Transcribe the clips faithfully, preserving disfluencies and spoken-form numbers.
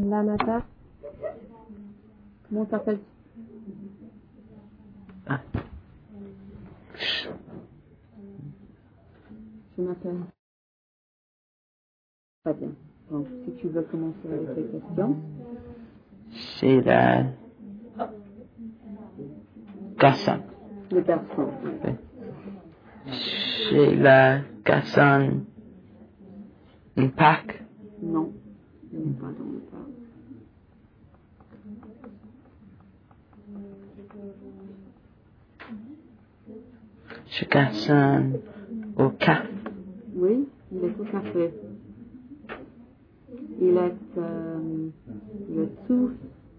Lamata. Comment t'appelles? Ah. Je m'appelle. Pas bien. Donc, si tu veux commencer avec les questions. C'est la garçon. Le garçon. Oui. C'est la garçon un parc. Non, il n'est pas dans le parc. Ce garçon au café. Oui, il est au café. Il est euh, le tout,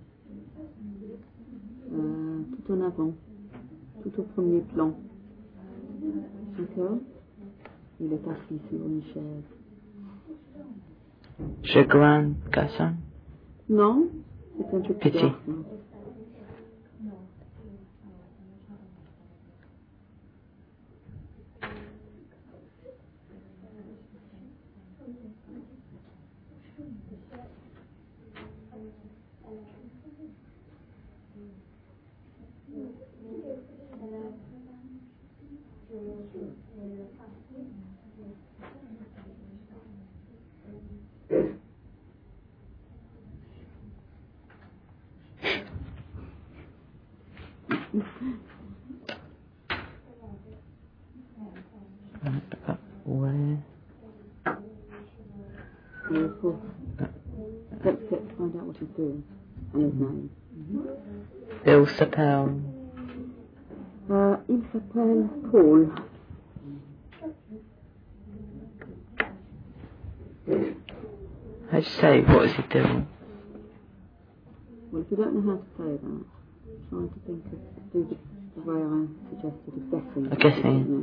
euh, tout en avant, tout au premier plan. D'accord? Il est assis sur une chaise. Ce grand garçon. Non, c'est un petit Petit. garçon. Ouais. Il faut let's get find out what he's doing and his name. Il s'appelle. Euh, il s'appelle Paul. How'd you say? What is he doing? Well, if you don't know how to say that, I'm trying to think of do the, the way I suggested of guessing. A guessing.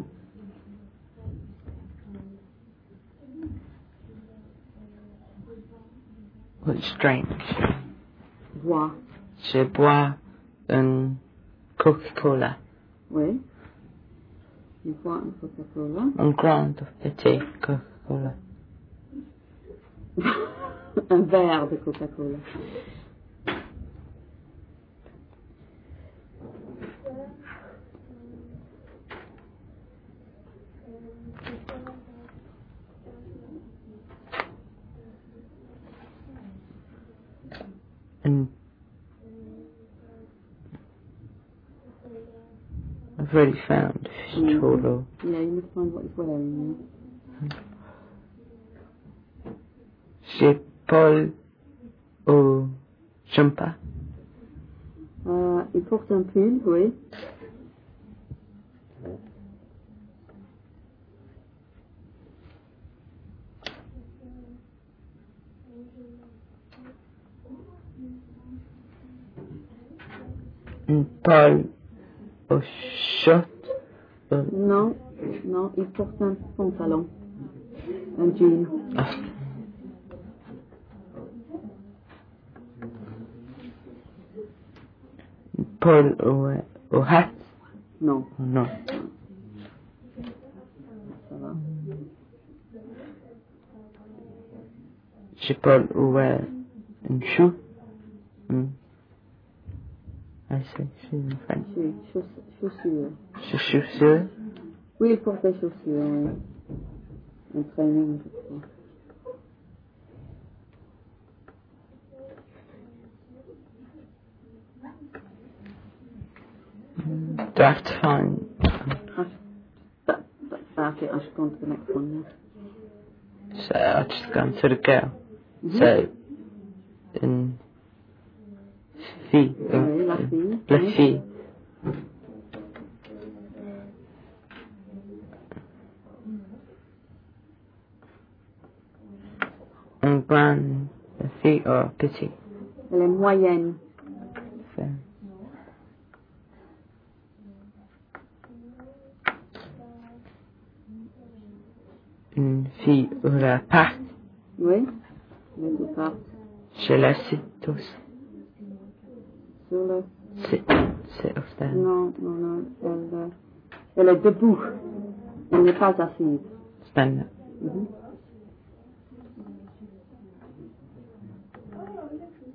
What's strange? Bois. Je bois un Coca-Cola. Oui. Il boit un Coca-Cola. Un grand petit Coca-Cola. Un verre de Coca-Cola. And I've already found his Mm. total. Yeah, you must find what he's wearing. C'est Paul au jumper. Euh, il porte un pull, oui. Un Paul au short. Euh, Non, non, il porte un pantalon. Un jean. ah. Paul au, au hat. Non. Non. Ça va. C'est Paul au euh, un shoe. Hmm. I see. C'est une French. Shoes, chauss- chaussures. C'est chaussure. Oui, il porte des chaussures, oui. Un training, je crois. Do I have to find? That, that, that's it, I should go on to the next one now. So I've just gone to the girl. Mm-hmm. So, in fille. Oui, la fille. La Oui. fille. Un grand, la fille ou petit. Elle est moyenne. Fait. Une fille ou la part. Oui. Les deux partent Je la cite tous. sur le... C'est, c'est obstinate. Non, non, non. Elle, euh, elle est debout. Elle n'est pas assise. Stand. Mhm.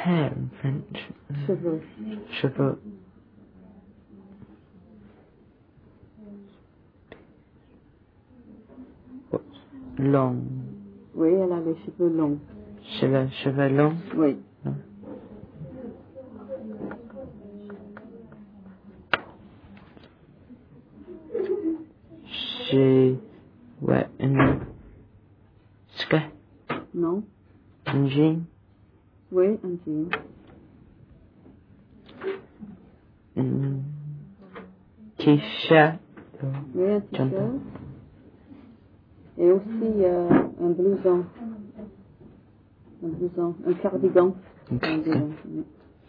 hair in French? Cheveux. Cheveux. Long. Oui, elle a les cheveux longs. Cheveux, cheveux longs? Oui. Non. She wear une skirt? Non. Un jean? Oui, un jean. Un t-shirt? Oui, un t-shirt. Et aussi euh, un blouson. Un blouson. Un cardigan. Un cardigan. Oui.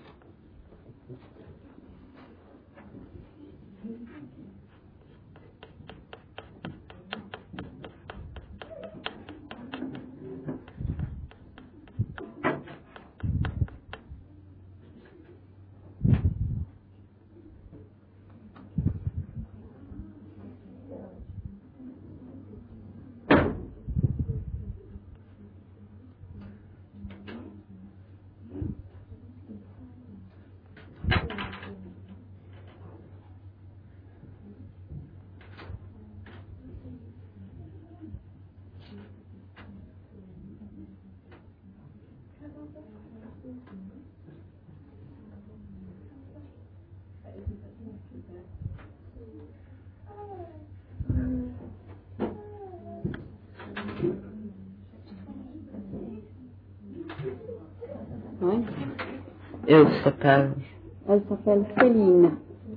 Oui. Elle s'appelle? Elle s'appelle Céline.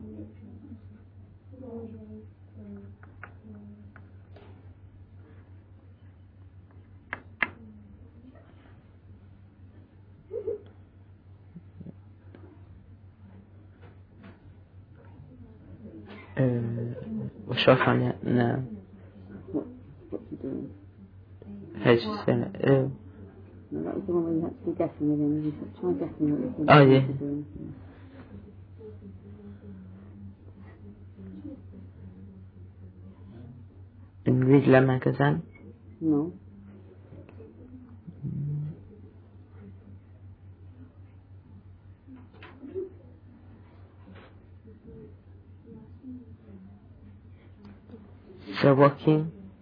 Euh, vad sa han? Nej. What, what's he doing? Hejsen. Uh, No, that was the one where you had to be guessing again. You should try guessing what you think Oh, he's yeah. doing. Une rue de la magasin? Non. C'est walking?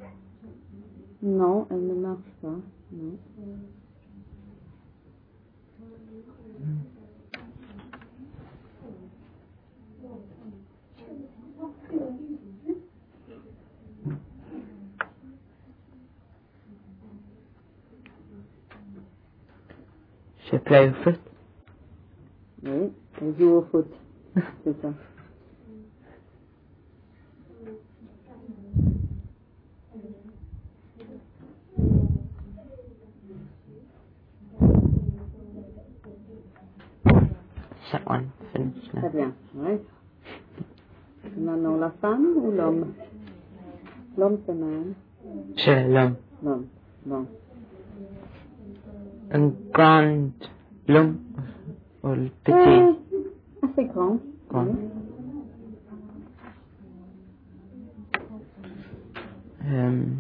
Non, elle ne marche pas. Non. Je play au foot? Oui, elle joue au foot. C'est ça. That one, finished Très now. bien. Oui. Maintenant, la femme ou l'homme? L'homme, c'est man. C'est l'homme. L'homme. Bon. Un grand l'homme ou le petit? Euh, assez grand. Grand. Oui. Um,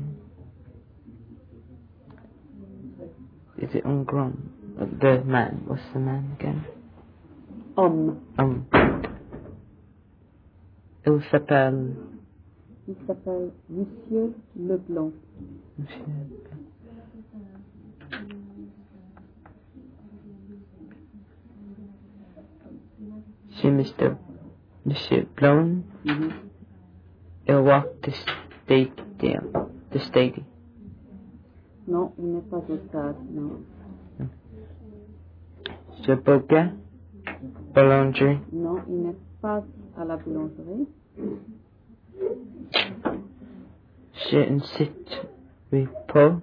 is it un grand? The man, what's the man again? Homme. Um, il s'appelle? Il s'appelle Monsieur Leblanc. Monsieur. C'est Mister Monsieur Blown. Mm-hmm. Il walk the stadium. The stadium. Non, il n'est pas au stade, non. C'est Boga. Boulangerie. Non, il n'est pas à la boulangerie. C'est un site repos.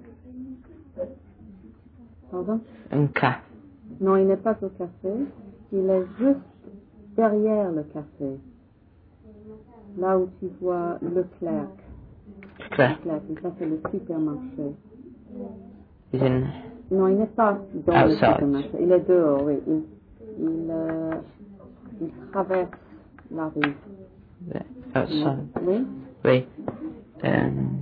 Pardon? Un café. Non, il n'est pas au café. Il est juste derrière le café. Là où tu vois Leclerc. Claire. Leclerc, et ça c'est le supermarché. Is in Non, il n'est pas dans Outside. le supermarché. Il est dehors, oui. Il, il, euh, il traverse la rue. the outside. Oui? Oui. Um,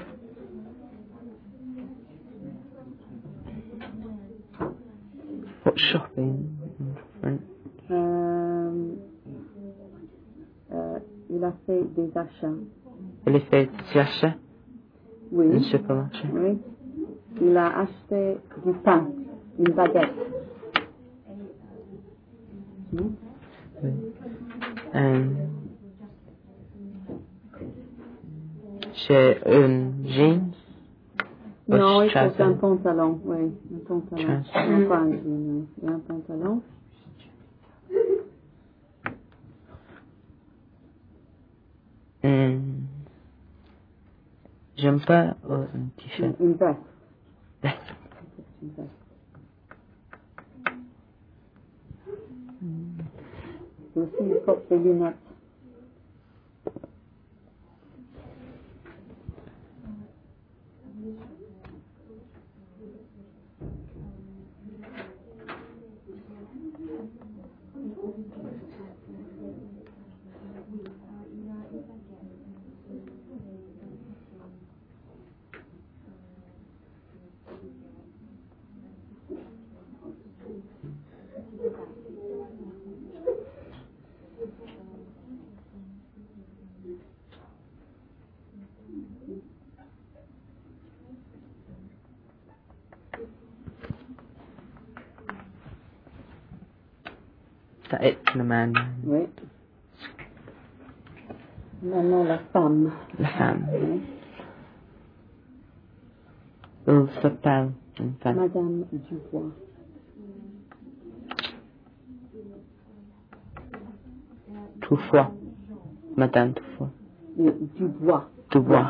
what What shopping in French? Euh, euh, il a fait des achats. Elle a fait des achats Oui. au supermarché. Oui. Il a acheté du pain, une baguette. Hmm? Oui. Euh, J'ai un jeans. Non, il trouser. faut un pantalon, oui, un pantalon. Trouser. Non, pas un jean, oui, un pantalon. Hum, J'aime pas oh, un t-shirt. Une veste. Veste. Une veste. Aussi, il porte des lunettes. Ça est le man. Oui. Maintenant, la femme. La femme. Oui. Elle s'appelle une femme. Madame Dubois. Toutefois. Madame Toutefois. Euh, Dubois. Dubois.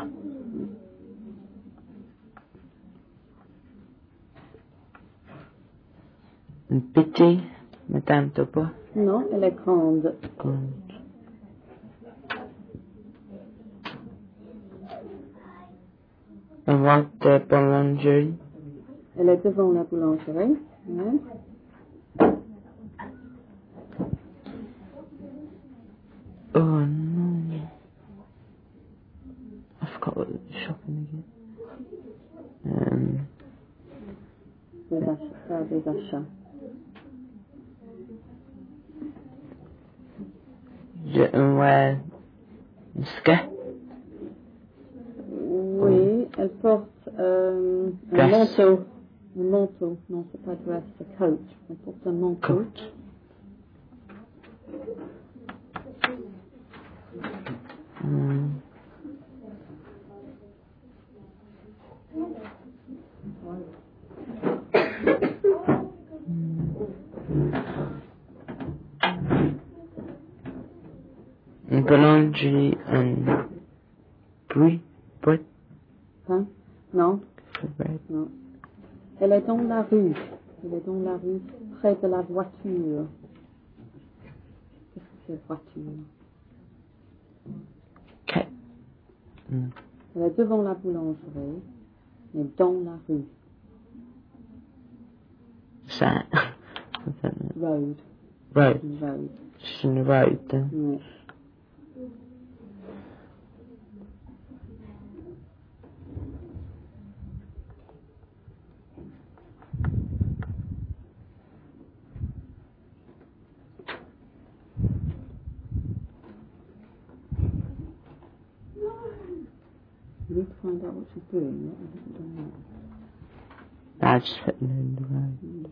Une petite Madame Dubois. Non, elle est grande. Grande. Un boîte de boulangerie. Elle est devant la boulangerie. Oui. Oh no. I forgot what the shopping again. Um, Des achats. Faire des achats. j'ai un ouais. Un skirt. Oui, elle porte euh, un Dress. manteau. Un manteau. Non, c'est pas dress, c'est coat. Elle porte un manteau. Coat. Hmm. Une boulangerie, un bruit, bread, Hein? Non, bread. non. Elle est dans la rue. Elle est dans la rue, près de la voiture. Qu'est-ce que c'est, voiture? Okay. Hmm. Elle est devant la boulangerie, mais dans la rue. Ça. Road. Road. Une road. Just in the road then. Oui. You need to find out what she's doing. What I haven't done that. I just putting in the road. Mm.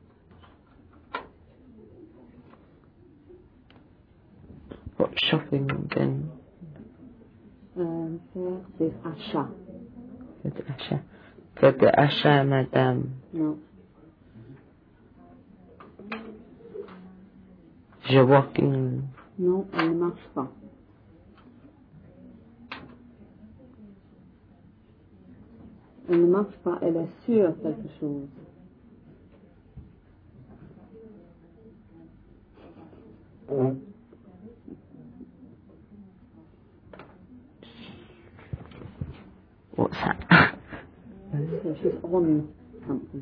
What shopping then? Euh, faire des achats. Faites achat. Faites achat, madame. Non. Je walking. Non, elle ne marche pas. Elle ne marche pas, elle est sur quelque chose. What's that? So she's on something.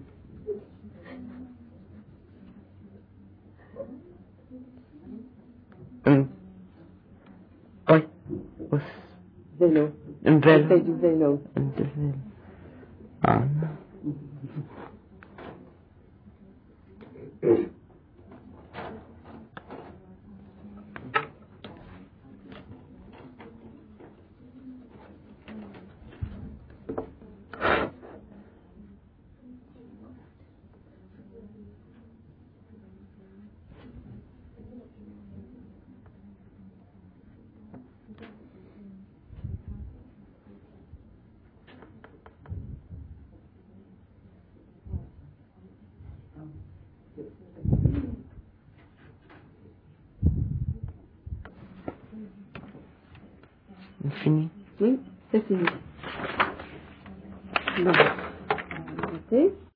Um. Oi. What's Vélo. un Elle fait vélo? du vélo. Un vélo. Ah non. Fini. Oui, c'est fini. Bon, arrêtez.